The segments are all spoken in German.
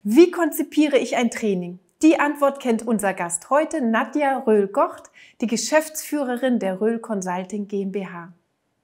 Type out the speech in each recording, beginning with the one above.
Wie konzipiere ich ein Training? Die Antwort kennt unser Gast heute, Nadja Röhl-Gocht, die Geschäftsführerin der Röhl Consulting GmbH.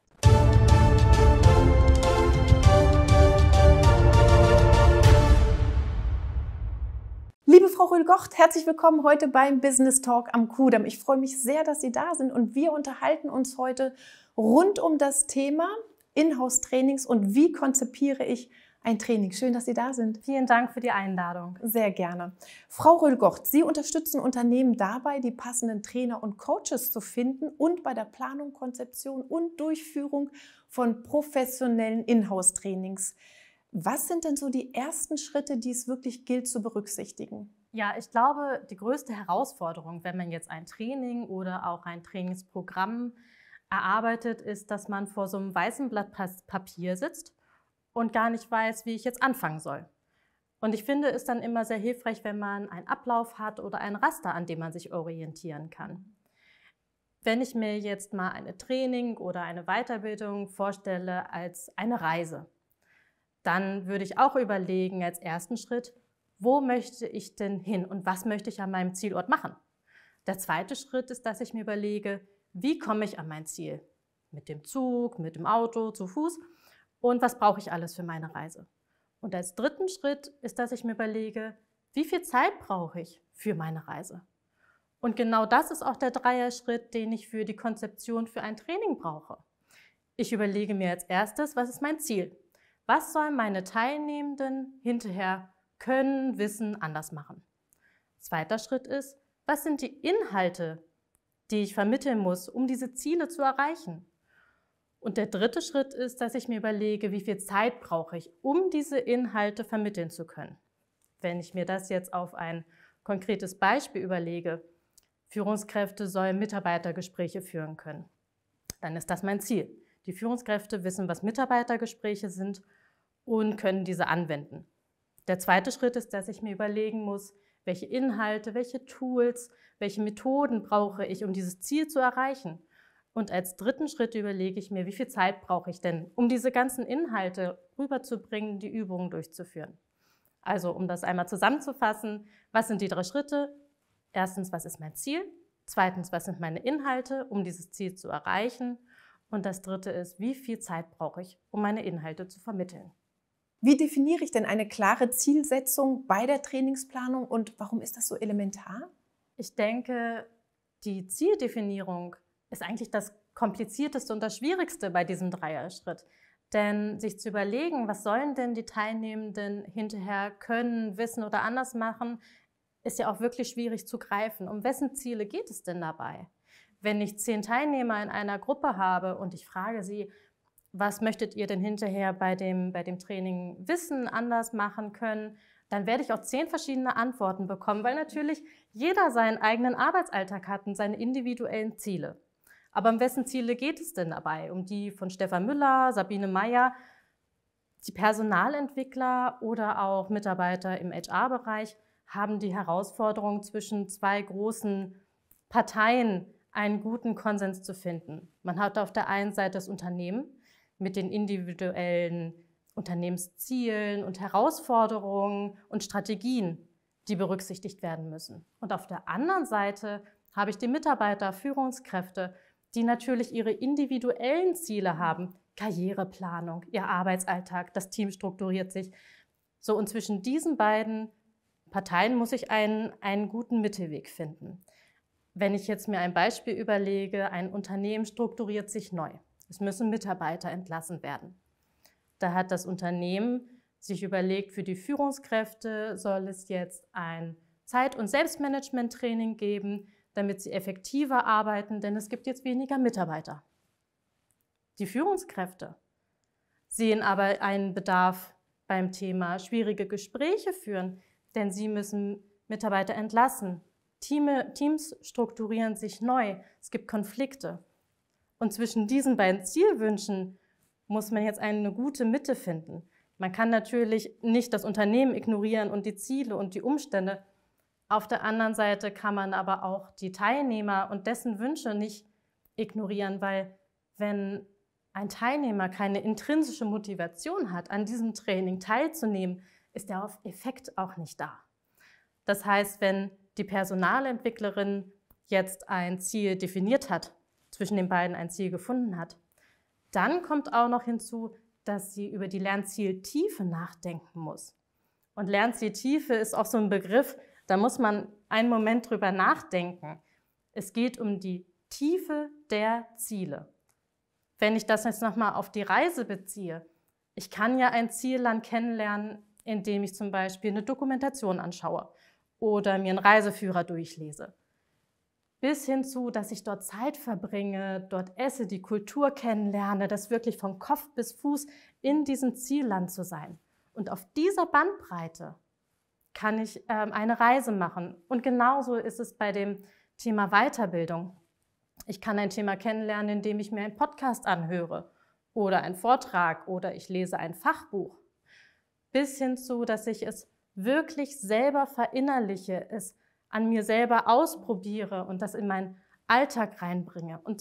Liebe Frau Röhl-Gocht, herzlich willkommen heute beim Business Talk am Kudamm. Ich freue mich sehr, dass Sie da sind und wir unterhalten uns heute rund um das Thema Inhouse-Trainings und wie konzipiere ich ein Training. Schön, dass Sie da sind. Vielen Dank für die Einladung. Sehr gerne. Frau Röhl-Gocht, Sie unterstützen Unternehmen dabei, die passenden Trainer und Coaches zu finden und bei der Planung, Konzeption und Durchführung von professionellen Inhouse-Trainings. Was sind denn so die ersten Schritte, die es wirklich gilt zu berücksichtigen? Ja, ich glaube, die größte Herausforderung, wenn man jetzt ein Training oder auch ein Trainingsprogramm erarbeitet, ist, dass man vor so einem weißen Blatt Papier sitzt und gar nicht weiß, wie ich jetzt anfangen soll. Und ich finde es dann immer sehr hilfreich, wenn man einen Ablauf hat oder ein Raster, an dem man sich orientieren kann. Wenn ich mir jetzt mal eine Training oder eine Weiterbildung vorstelle als eine Reise, dann würde ich auch überlegen als ersten Schritt, wo möchte ich denn hin und was möchte ich an meinem Zielort machen? Der zweite Schritt ist, dass ich mir überlege, wie komme ich an mein Ziel? Mit dem Zug, mit dem Auto, zu Fuß? Und was brauche ich alles für meine Reise? Und als dritten Schritt ist, dass ich mir überlege, wie viel Zeit brauche ich für meine Reise? Und genau das ist auch der Dreierschritt, den ich für die Konzeption für ein Training brauche. Ich überlege mir als erstes, was ist mein Ziel? Was sollen meine Teilnehmenden hinterher können, wissen, anders machen? Zweiter Schritt ist, was sind die Inhalte, die ich vermitteln muss, um diese Ziele zu erreichen? Und der dritte Schritt ist, dass ich mir überlege, wie viel Zeit brauche ich, um diese Inhalte vermitteln zu können. Wenn ich mir das jetzt auf ein konkretes Beispiel überlege, Führungskräfte sollen Mitarbeitergespräche führen können, dann ist das mein Ziel. Die Führungskräfte wissen, was Mitarbeitergespräche sind und können diese anwenden. Der zweite Schritt ist, dass ich mir überlegen muss, welche Inhalte, welche Tools, welche Methoden brauche ich, um dieses Ziel zu erreichen. Und als dritten Schritt überlege ich mir, wie viel Zeit brauche ich denn, um diese ganzen Inhalte rüberzubringen, die Übungen durchzuführen. Also, um das einmal zusammenzufassen, was sind die 3 Schritte? Erstens, was ist mein Ziel? Zweitens, was sind meine Inhalte, um dieses Ziel zu erreichen? Und das dritte ist, wie viel Zeit brauche ich, um meine Inhalte zu vermitteln? Wie definiere ich denn eine klare Zielsetzung bei der Trainingsplanung und warum ist das so elementar? Ich denke, die Zieldefinierung ist eigentlich das Komplizierteste und das Schwierigste bei diesem Dreierschritt. Denn sich zu überlegen, was sollen denn die Teilnehmenden hinterher können, wissen oder anders machen, ist ja auch wirklich schwierig zu greifen. Um wessen Ziele geht es denn dabei? Wenn ich 10 Teilnehmer in einer Gruppe habe und ich frage sie, was möchtet ihr denn hinterher bei dem Training wissen, anders machen können, dann werde ich auch 10 verschiedene Antworten bekommen, weil natürlich jeder seinen eigenen Arbeitsalltag hat und seine individuellen Ziele. Aber um wessen Ziele geht es denn dabei? Um die von Stefan Müller, Sabine Meyer, die Personalentwickler oder auch Mitarbeiter im HR-Bereich haben die Herausforderung, zwischen 2 großen Parteien einen guten Konsens zu finden. Man hat auf der einen Seite das Unternehmen mit den individuellen Unternehmenszielen und Herausforderungen und Strategien, die berücksichtigt werden müssen. Und auf der anderen Seite habe ich die Mitarbeiter, Führungskräfte, die natürlich ihre individuellen Ziele haben. Karriereplanung, ihr Arbeitsalltag, das Team strukturiert sich. So, und zwischen diesen beiden Parteien muss ich einen guten Mittelweg finden. Wenn ich jetzt mir ein Beispiel überlege, ein Unternehmen strukturiert sich neu. Es müssen Mitarbeiter entlassen werden. Da hat das Unternehmen sich überlegt, für die Führungskräfte soll es jetzt ein Zeit- und Selbstmanagement-Training geben, damit sie effektiver arbeiten, denn es gibt jetzt weniger Mitarbeiter. Die Führungskräfte sehen aber einen Bedarf beim Thema schwierige Gespräche führen, denn sie müssen Mitarbeiter entlassen. Teams strukturieren sich neu, es gibt Konflikte. Und zwischen diesen beiden Zielwünschen muss man jetzt eine gute Mitte finden. Man kann natürlich nicht das Unternehmen ignorieren und die Ziele und die Umstände. Auf der anderen Seite kann man aber auch die Teilnehmer und dessen Wünsche nicht ignorieren, weil wenn ein Teilnehmer keine intrinsische Motivation hat, an diesem Training teilzunehmen, ist der Effekt auch nicht da. Das heißt, wenn die Personalentwicklerin jetzt ein Ziel definiert hat, zwischen den beiden ein Ziel gefunden hat, dann kommt auch noch hinzu, dass sie über die Lernzieltiefe nachdenken muss. Und Lernzieltiefe ist auch so ein Begriff, da muss man einen Moment drüber nachdenken. Es geht um die Tiefe der Ziele. Wenn ich das jetzt nochmal auf die Reise beziehe, ich kann ja ein Zielland kennenlernen, indem ich zum Beispiel eine Dokumentation anschaue oder mir einen Reiseführer durchlese. Bis hin zu, dass ich dort Zeit verbringe, dort esse, die Kultur kennenlerne, das wirklich von Kopf bis Fuß in diesem Zielland zu sein. Und auf dieser Bandbreite kann ich eine Reise machen. Und genauso ist es bei dem Thema Weiterbildung. Ich kann ein Thema kennenlernen, indem ich mir einen Podcast anhöre oder einen Vortrag oder ich lese ein Fachbuch. Bis hin zu, dass ich es wirklich selber verinnerliche, es an mir selber ausprobiere und das in meinen Alltag reinbringe. Und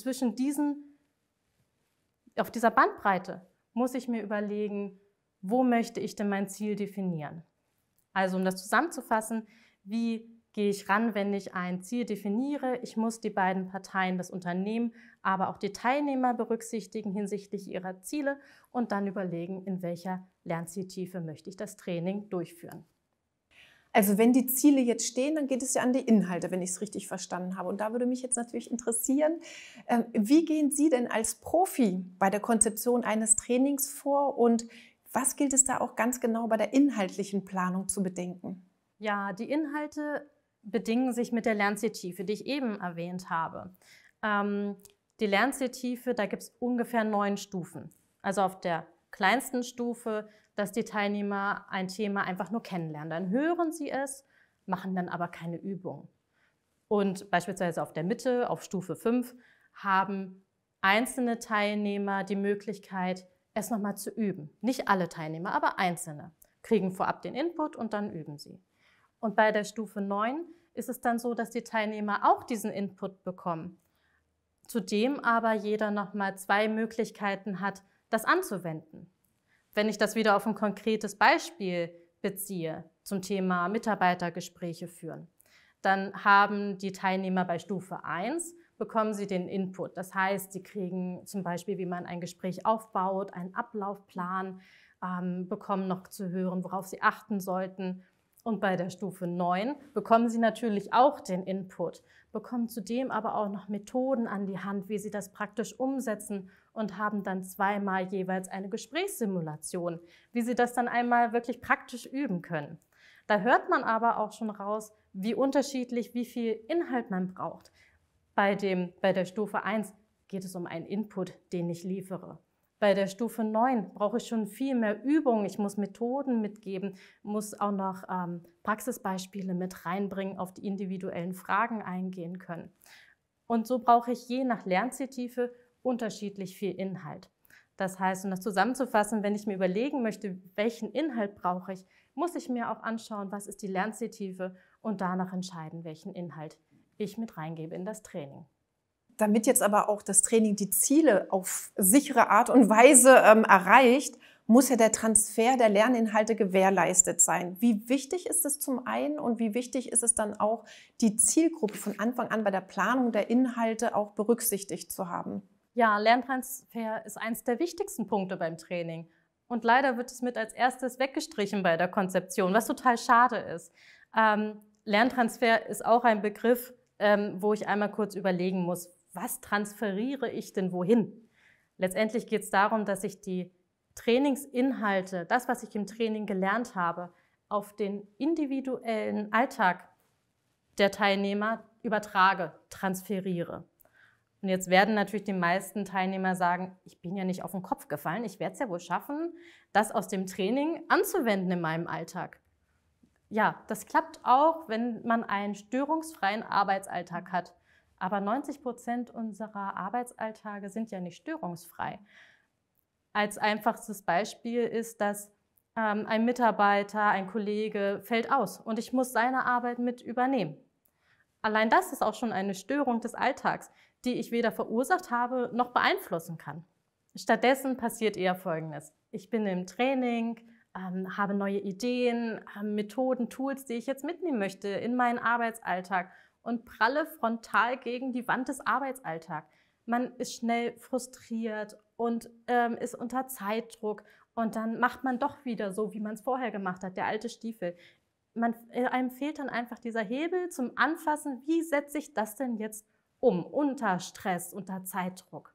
auf dieser Bandbreite muss ich mir überlegen, wo möchte ich denn mein Ziel definieren? Also um das zusammenzufassen, wie gehe ich ran, wenn ich ein Ziel definiere? Ich muss die beiden Parteien, das Unternehmen, aber auch die Teilnehmer berücksichtigen hinsichtlich ihrer Ziele und dann überlegen, in welcher Lernzieltiefe möchte ich das Training durchführen. Also wenn die Ziele jetzt stehen, dann geht es ja an die Inhalte, wenn ich es richtig verstanden habe. Und da würde mich jetzt natürlich interessieren, wie gehen Sie denn als Profi bei der Konzeption eines Trainings vor und was gilt es da auch ganz genau bei der inhaltlichen Planung zu bedenken? Ja, die Inhalte bedingen sich mit der Lernzieltiefe, die ich eben erwähnt habe. Die Lernzieltiefe, da gibt es ungefähr 9 Stufen. Also auf der kleinsten Stufe, dass die Teilnehmer ein Thema einfach nur kennenlernen. Dann hören sie es, machen dann aber keine Übung. Und beispielsweise auf der Mitte, auf Stufe 5, haben einzelne Teilnehmer die Möglichkeit, es nochmal zu üben. Nicht alle Teilnehmer, aber einzelne kriegen vorab den Input und dann üben sie. Und bei der Stufe 9 ist es dann so, dass die Teilnehmer auch diesen Input bekommen. Zudem aber jeder nochmal 2 Möglichkeiten hat, das anzuwenden. Wenn ich das wieder auf ein konkretes Beispiel beziehe, zum Thema Mitarbeitergespräche führen, dann haben die Teilnehmer bei Stufe 1, bekommen sie den Input. Das heißt, sie kriegen zum Beispiel, wie man ein Gespräch aufbaut, einen Ablaufplan, bekommen noch zu hören, worauf sie achten sollten. Und bei der Stufe 9 bekommen sie natürlich auch den Input, bekommen zudem aber auch noch Methoden an die Hand, wie sie das praktisch umsetzen und haben dann 2-mal jeweils eine Gesprächssimulation, wie sie das dann einmal wirklich praktisch üben können. Da hört man aber auch schon raus, wie unterschiedlich, wie viel Inhalt man braucht. Bei der Stufe 1 geht es um einen Input, den ich liefere. Bei der Stufe 9 brauche ich schon viel mehr Übung. Ich muss Methoden mitgeben, muss auch noch Praxisbeispiele mit reinbringen, auf die individuellen Fragen eingehen können. Und so brauche ich je nach Lernzieltiefe unterschiedlich viel Inhalt. Das heißt, um das zusammenzufassen, wenn ich mir überlegen möchte, welchen Inhalt brauche ich, muss ich mir auch anschauen, was ist die Lernzieltiefe und danach entscheiden, welchen Inhalt ich mit reingebe in das Training. Damit jetzt aber auch das Training die Ziele auf sichere Art und Weise erreicht, muss ja der Transfer der Lerninhalte gewährleistet sein. Wie wichtig ist es zum einen und wie wichtig ist es dann auch, die Zielgruppe von Anfang an bei der Planung der Inhalte auch berücksichtigt zu haben? Ja, Lerntransfer ist eines der wichtigsten Punkte beim Training. Und leider wird es mit als erstes weggestrichen bei der Konzeption, was total schade ist. Lerntransfer ist auch ein Begriff, wo ich einmal kurz überlegen muss, was transferiere ich denn wohin? Letztendlich geht es darum, dass ich die Trainingsinhalte, das, was ich im Training gelernt habe, auf den individuellen Alltag der Teilnehmer übertrage, transferiere. Und jetzt werden natürlich die meisten Teilnehmer sagen, ich bin ja nicht auf den Kopf gefallen, ich werde es ja wohl schaffen, das aus dem Training anzuwenden in meinem Alltag. Ja, das klappt auch, wenn man einen störungsfreien Arbeitsalltag hat. Aber 90% unserer Arbeitsalltage sind ja nicht störungsfrei. Als einfachstes Beispiel ist, dass ein Mitarbeiter, ein Kollege fällt aus und ich muss seine Arbeit mit übernehmen. Allein das ist auch schon eine Störung des Alltags, die ich weder verursacht habe noch beeinflussen kann. Stattdessen passiert eher Folgendes. Ich bin im Training, habe neue Ideen, Methoden, Tools, die ich jetzt mitnehmen möchte in meinen Arbeitsalltag und pralle frontal gegen die Wand des Arbeitsalltags. Man ist schnell frustriert und ist unter Zeitdruck und dann macht man doch wieder so, wie man es vorher gemacht hat, der alte Stiefel. Einem fehlt dann einfach dieser Hebel zum Anfassen, wie setze ich das denn jetzt um, unter Stress, unter Zeitdruck.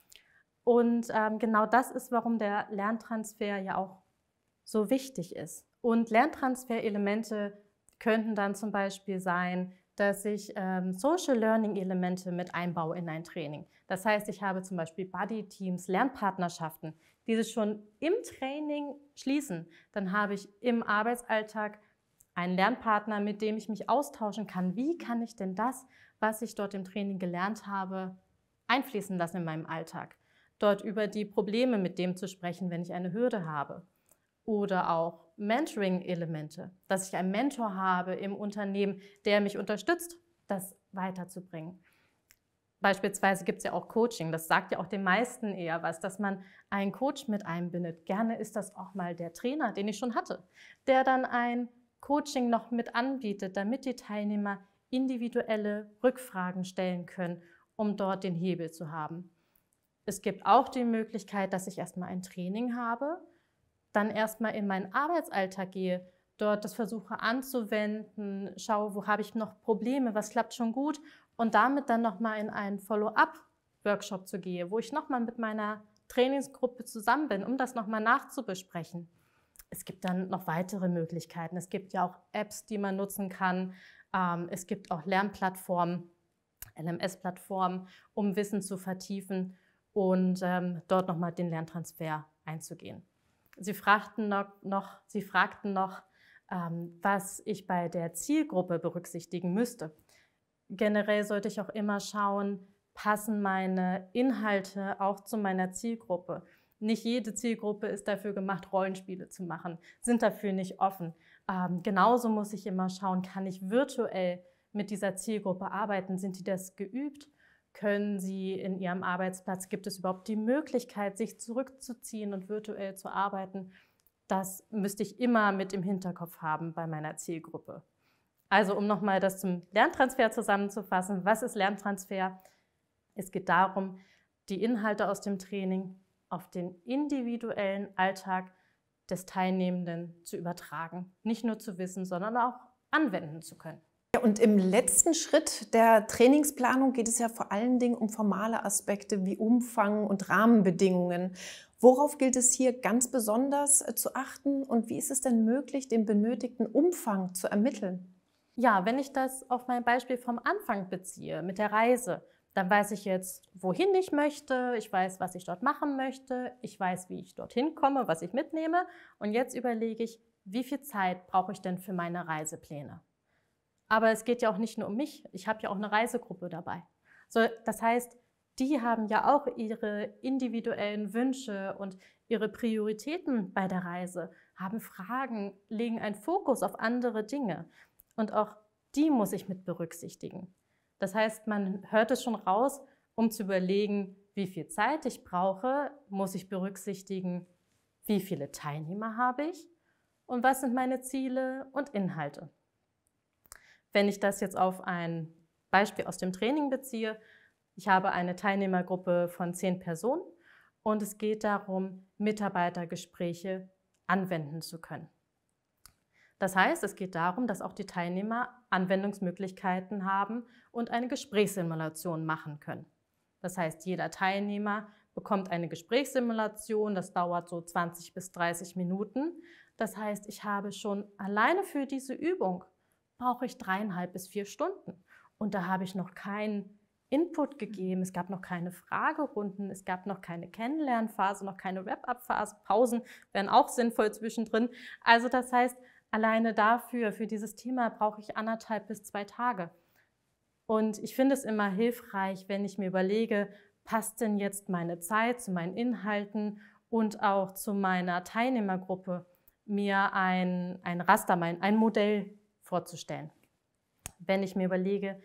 Und genau das ist, warum der Lerntransfer ja auch so wichtig ist. Und Lerntransfer-Elemente könnten dann zum Beispiel sein, dass ich Social Learning-Elemente mit einbaue in ein Training. Das heißt, ich habe zum Beispiel Buddy-Teams, Lernpartnerschaften, die sich schon im Training schließen. Dann habe ich im Arbeitsalltag einen Lernpartner, mit dem ich mich austauschen kann. Wie kann ich denn das, was ich dort im Training gelernt habe, einfließen lassen in meinem Alltag? Dort über die Probleme mit dem zu sprechen, wenn ich eine Hürde habe. Oder auch Mentoring-Elemente, dass ich einen Mentor habe im Unternehmen, der mich unterstützt, das weiterzubringen. Beispielsweise gibt es ja auch Coaching, das sagt ja auch den meisten eher was, dass man einen Coach mit einbindet. Gerne ist das auch mal der Trainer, den ich schon hatte, der dann ein Coaching noch mit anbietet, damit die Teilnehmer individuelle Rückfragen stellen können, um dort den Hebel zu haben. Es gibt auch die Möglichkeit, dass ich erstmal ein Training habe, dann erstmal in meinen Arbeitsalltag gehe, dort das versuche anzuwenden, schaue, wo habe ich noch Probleme, was klappt schon gut und damit dann nochmal in einen Follow-up-Workshop zu gehen, wo ich nochmal mit meiner Trainingsgruppe zusammen bin, um das nochmal nachzubesprechen. Es gibt dann noch weitere Möglichkeiten. Es gibt ja auch Apps, die man nutzen kann. Es gibt auch Lernplattformen, LMS-Plattformen, um Wissen zu vertiefen und dort nochmal den Lerntransfer einzugehen. Sie fragten noch, was ich bei der Zielgruppe berücksichtigen müsste. Generell sollte ich auch immer schauen, passen meine Inhalte auch zu meiner Zielgruppe. Nicht jede Zielgruppe ist dafür gemacht, Rollenspiele zu machen, sind dafür nicht offen. Genauso muss ich immer schauen, kann ich virtuell mit dieser Zielgruppe arbeiten? Sind die das geübt? Können sie in ihrem Arbeitsplatz, gibt es überhaupt die Möglichkeit, sich zurückzuziehen und virtuell zu arbeiten? Das müsste ich immer mit im Hinterkopf haben bei meiner Zielgruppe. Also um nochmal das zum Lerntransfer zusammenzufassen, was ist Lerntransfer? Es geht darum, die Inhalte aus dem Training auf den individuellen Alltag des Teilnehmenden zu übertragen. Nicht nur zu wissen, sondern auch anwenden zu können. Ja, und im letzten Schritt der Trainingsplanung geht es ja vor allen Dingen um formale Aspekte wie Umfang und Rahmenbedingungen. Worauf gilt es hier ganz besonders zu achten und wie ist es denn möglich, den benötigten Umfang zu ermitteln? Ja, wenn ich das auf mein Beispiel vom Anfang beziehe, mit der Reise, dann weiß ich jetzt, wohin ich möchte, ich weiß, was ich dort machen möchte, ich weiß, wie ich dorthin komme, was ich mitnehme und jetzt überlege ich, wie viel Zeit brauche ich denn für meine Reisepläne? Aber es geht ja auch nicht nur um mich, ich habe ja auch eine Reisegruppe dabei. So, das heißt, die haben ja auch ihre individuellen Wünsche und ihre Prioritäten bei der Reise, haben Fragen, legen einen Fokus auf andere Dinge. Und auch die muss ich mit berücksichtigen. Das heißt, man hört es schon raus, um zu überlegen, wie viel Zeit ich brauche, muss ich berücksichtigen, wie viele Teilnehmer habe ich und was sind meine Ziele und Inhalte. Wenn ich das jetzt auf ein Beispiel aus dem Training beziehe, ich habe eine Teilnehmergruppe von 10 Personen und es geht darum, Mitarbeitergespräche anwenden zu können. Das heißt, es geht darum, dass auch die Teilnehmer Anwendungsmöglichkeiten haben und eine Gesprächssimulation machen können. Das heißt, jeder Teilnehmer bekommt eine Gesprächssimulation, das dauert so 20 bis 30 Minuten. Das heißt, ich habe schon alleine für diese Übung brauche ich 3,5 bis 4 Stunden. Und da habe ich noch keinen Input gegeben, es gab noch keine Fragerunden, es gab noch keine Kennenlernphase, noch keine Wrap-up-Phase, Pausen wären auch sinnvoll zwischendrin. Also das heißt, alleine dafür, für dieses Thema brauche ich 1,5 bis 2 Tage. Und ich finde es immer hilfreich, wenn ich mir überlege, passt denn jetzt meine Zeit zu meinen Inhalten und auch zu meiner Teilnehmergruppe, mir ein Raster, ein Modell vorzustellen. Wenn ich mir überlege,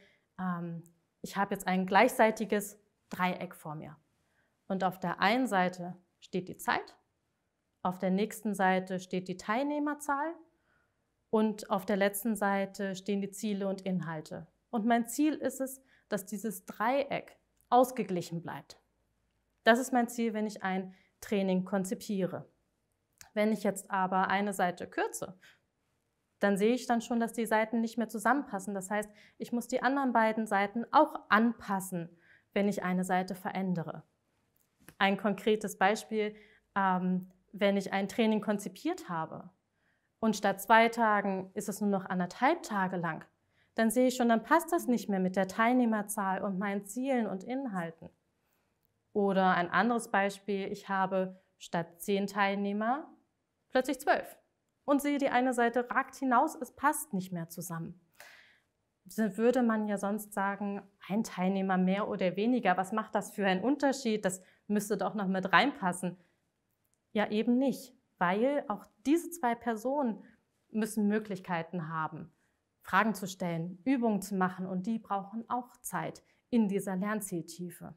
ich habe jetzt ein gleichseitiges Dreieck vor mir und auf der einen Seite steht die Zeit Auf der nächsten Seite steht die Teilnehmerzahl und auf der letzten Seite stehen die Ziele und Inhalte. Und mein Ziel ist es, dass dieses Dreieck ausgeglichen bleibt. Das ist mein Ziel, wenn ich ein Training konzipiere. Wenn ich jetzt aber eine Seite kürze, dann sehe ich dann schon, dass die Seiten nicht mehr zusammenpassen. Das heißt, ich muss die anderen beiden Seiten auch anpassen, wenn ich eine Seite verändere. Ein konkretes Beispiel, wenn ich ein Training konzipiert habe und statt 2 Tagen ist es nur noch 1,5 Tage lang, dann sehe ich schon, dann passt das nicht mehr mit der Teilnehmerzahl und meinen Zielen und Inhalten. Oder ein anderes Beispiel, ich habe statt 10 Teilnehmer plötzlich 12 und sehe, die eine Seite ragt hinaus, es passt nicht mehr zusammen. So würde man ja sonst sagen, ein Teilnehmer mehr oder weniger, was macht das für einen Unterschied? Das müsste doch noch mit reinpassen. Ja, eben nicht, weil auch diese 2 Personen müssen Möglichkeiten haben, Fragen zu stellen, Übungen zu machen und die brauchen auch Zeit in dieser Lernzieltiefe.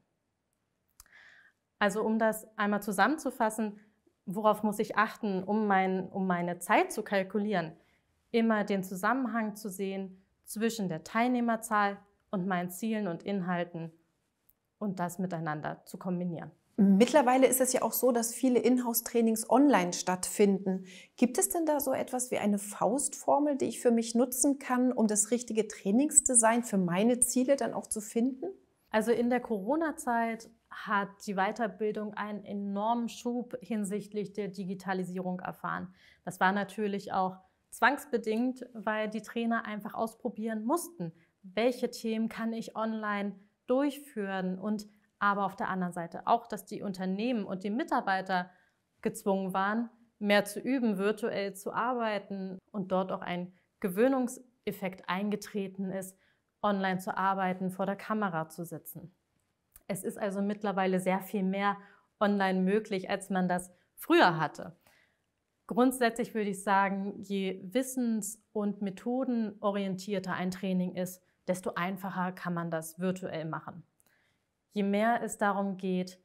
Also um das einmal zusammenzufassen, worauf muss ich achten, um meine Zeit zu kalkulieren? Immer den Zusammenhang zu sehen zwischen der Teilnehmerzahl und meinen Zielen und Inhalten und das miteinander zu kombinieren. Mittlerweile ist es ja auch so, dass viele Inhouse-Trainings online stattfinden. Gibt es denn da so etwas wie eine Faustformel, die ich für mich nutzen kann, um das richtige Trainingsdesign für meine Ziele dann auch zu finden? Also in der Corona-Zeit hat die Weiterbildung einen enormen Schub hinsichtlich der Digitalisierung erfahren. Das war natürlich auch zwangsbedingt, weil die Trainer einfach ausprobieren mussten, welche Themen kann ich online durchführen und aber auf der anderen Seite auch, dass die Unternehmen und die Mitarbeiter gezwungen waren, mehr zu üben, virtuell zu arbeiten und dort auch ein Gewöhnungseffekt eingetreten ist, online zu arbeiten, vor der Kamera zu sitzen. Es ist also mittlerweile sehr viel mehr online möglich, als man das früher hatte. Grundsätzlich würde ich sagen, je wissens- und methodenorientierter ein Training ist, desto einfacher kann man das virtuell machen. Je mehr es darum geht,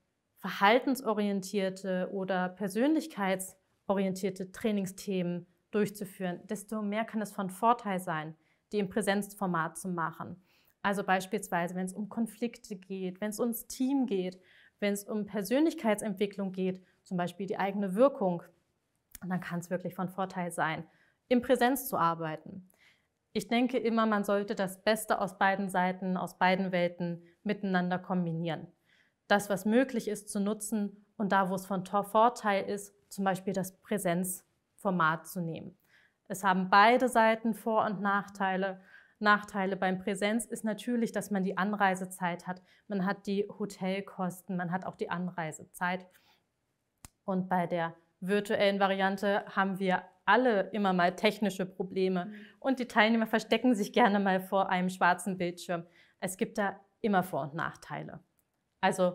verhaltensorientierte oder persönlichkeitsorientierte Trainingsthemen durchzuführen, desto mehr kann es von Vorteil sein, die im Präsenzformat zu machen. Also beispielsweise, wenn es um Konflikte geht, wenn es ums Team geht, wenn es um Persönlichkeitsentwicklung geht, zum Beispiel die eigene Wirkung, dann kann es wirklich von Vorteil sein, im Präsenz zu arbeiten. Ich denke immer, man sollte das Beste aus beiden Seiten, aus beiden Welten miteinander kombinieren. Das, was möglich ist, zu nutzen und da, wo es von Vorteil ist, zum Beispiel das Präsenzformat zu nehmen. Es haben beide Seiten Vor- und Nachteile. Nachteile beim Präsenz ist natürlich, dass man die Anreisezeit hat. Man hat die Hotelkosten, man hat auch die Anreisezeit. Und bei der virtuellen Variante haben wir alle immer mal technische Probleme und die Teilnehmer verstecken sich gerne mal vor einem schwarzen Bildschirm. Es gibt da immer Vor- und Nachteile. Also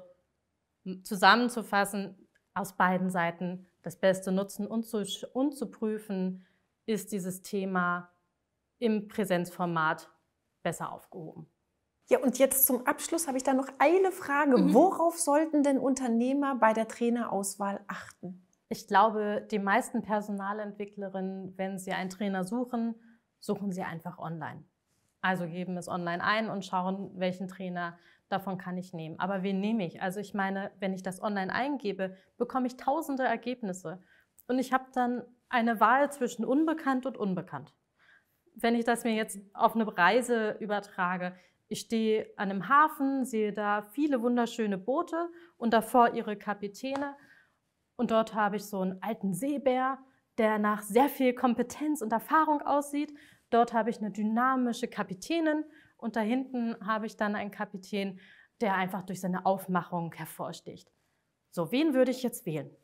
zusammenzufassen, aus beiden Seiten das Beste nutzen und zu prüfen, ist dieses Thema im Präsenzformat besser aufgehoben. Ja, und jetzt zum Abschluss habe ich da noch eine Frage. Worauf sollten denn Unternehmer bei der Trainerauswahl achten? Ich glaube, die meisten Personalentwicklerinnen, wenn sie einen Trainer suchen, suchen sie einfach online. Also geben es online ein und schauen, welchen Trainer davon kann ich nehmen. Aber wen nehme ich? Also ich meine, wenn ich das online eingebe, bekomme ich tausende Ergebnisse. Und ich habe dann eine Wahl zwischen unbekannt und unbekannt. Wenn ich das mir jetzt auf eine Reise übertrage, ich stehe an einem Hafen, sehe da viele wunderschöne Boote und davor ihre Kapitäne. Und dort habe ich so einen alten Seebär, der nach sehr viel Kompetenz und Erfahrung aussieht. Dort habe ich eine dynamische Kapitänin und da hinten habe ich dann einen Kapitän, der einfach durch seine Aufmachung hervorsticht. So, wen würde ich jetzt wählen?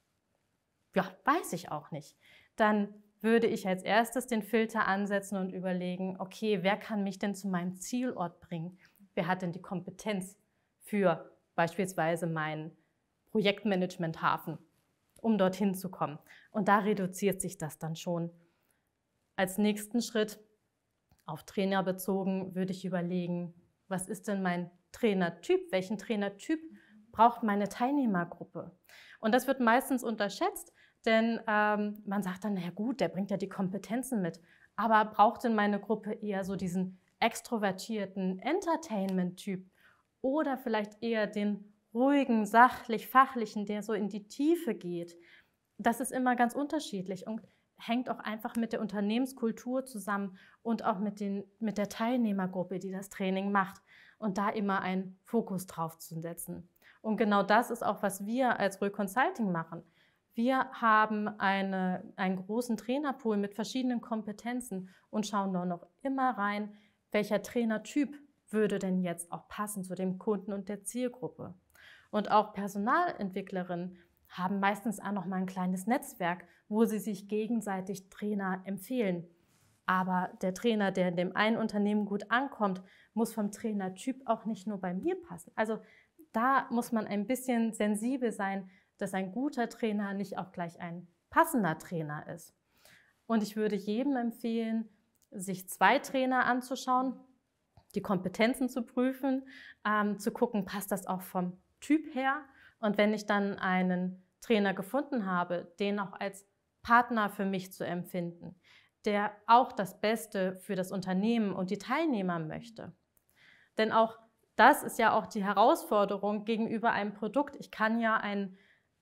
Ja, weiß ich auch nicht. Dann würde ich als erstes den Filter ansetzen und überlegen, okay, wer kann mich denn zu meinem Zielort bringen? Wer hat denn die Kompetenz für beispielsweise meinen Projektmanagement-Hafen, um dorthin zu kommen? Und da reduziert sich das dann schon. Als nächsten Schritt, auf Trainer bezogen, würde ich überlegen, was ist denn mein Trainertyp? Welchen Trainertyp braucht meine Teilnehmergruppe? Und das wird meistens unterschätzt, Denn man sagt dann, na gut, der bringt ja die Kompetenzen mit. Aber braucht denn meine Gruppe eher so diesen extrovertierten Entertainment-Typ oder vielleicht eher den ruhigen, sachlich-fachlichen, der so in die Tiefe geht? Das ist immer ganz unterschiedlich und hängt auch einfach mit der Unternehmenskultur zusammen und auch mit der Teilnehmergruppe, die das Training macht. Und da immer einen Fokus drauf zu setzen. Und genau das ist auch, was wir als Röhl Consulting machen. Wir haben einen großen Trainerpool mit verschiedenen Kompetenzen und schauen nur noch immer rein, welcher Trainertyp würde denn jetzt auch passen zu dem Kunden und der Zielgruppe. Und auch Personalentwicklerinnen haben meistens auch noch mal ein kleines Netzwerk, wo sie sich gegenseitig Trainer empfehlen. Aber der Trainer, der in dem einen Unternehmen gut ankommt, muss vom Trainertyp auch nicht nur bei mir passen. Also da muss man ein bisschen sensibel sein, dass ein guter Trainer nicht auch gleich ein passender Trainer ist. Und ich würde jedem empfehlen, sich 2 Trainer anzuschauen, die Kompetenzen zu prüfen, zu gucken, passt das auch vom Typ her. Und wenn ich dann einen Trainer gefunden habe, den auch als Partner für mich zu empfinden, der auch das Beste für das Unternehmen und die Teilnehmer möchte. Denn auch das ist ja auch die Herausforderung gegenüber einem Produkt. Ich kann ja einen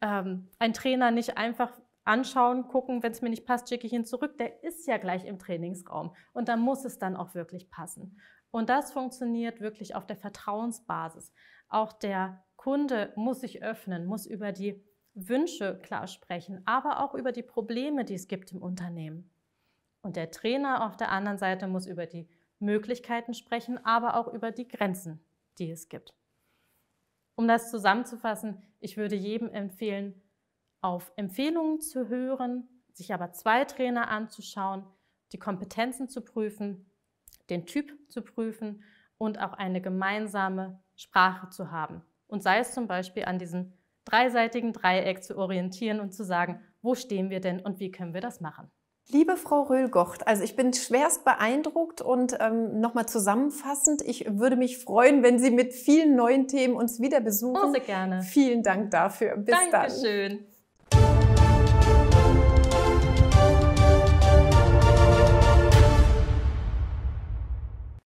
Trainer nicht einfach anschauen, gucken, wenn es mir nicht passt, schicke ich ihn zurück. Der ist ja gleich im Trainingsraum und da muss es dann auch wirklich passen. Und das funktioniert wirklich auf der Vertrauensbasis. Auch der Kunde muss sich öffnen, muss über die Wünsche klar sprechen, aber auch über die Probleme, die es gibt im Unternehmen. Und der Trainer auf der anderen Seite muss über die Möglichkeiten sprechen, aber auch über die Grenzen, die es gibt. Um das zusammenzufassen, ich würde jedem empfehlen, auf Empfehlungen zu hören, sich aber 2 Trainer anzuschauen, die Kompetenzen zu prüfen, den Typ zu prüfen und auch eine gemeinsame Sprache zu haben. Und sei es zum Beispiel an diesem dreiseitigen Dreieck zu orientieren und zu sagen, wo stehen wir denn und wie können wir das machen? Liebe Frau Röhl-Gocht, also ich bin schwerst beeindruckt und nochmal zusammenfassend, ich würde mich freuen, wenn Sie mit vielen neuen Themen uns wieder besuchen. Oh, sehr gerne. Vielen Dank dafür. Bis dann. Dankeschön.